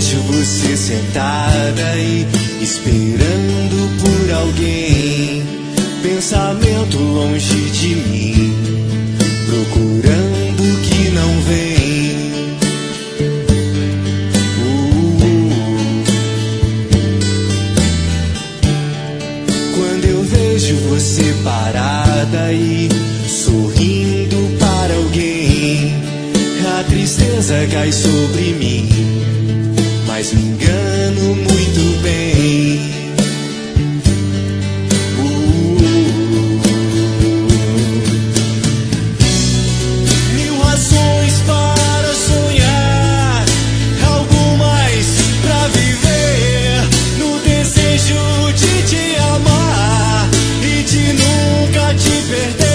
vejo você sentada aí, esperando por alguém, pensamento longe de mim, procurando o que não vem. Quando eu vejo você parada aí, sorrindo para alguém, a tristeza cai sobre mim, mas me engano muito bem. Mil razões para sonhar, algo mais pra viver, no desejo de te amar e de nunca te perder.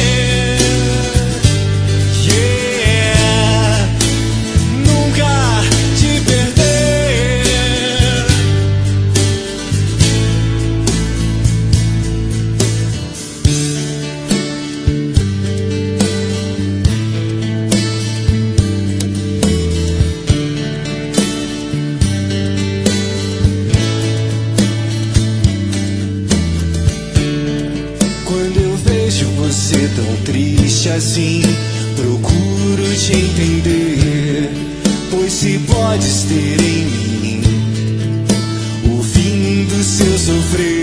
Você tão triste assim, procuro te entender, pois se podes ter em mim o fim do seu sofrer.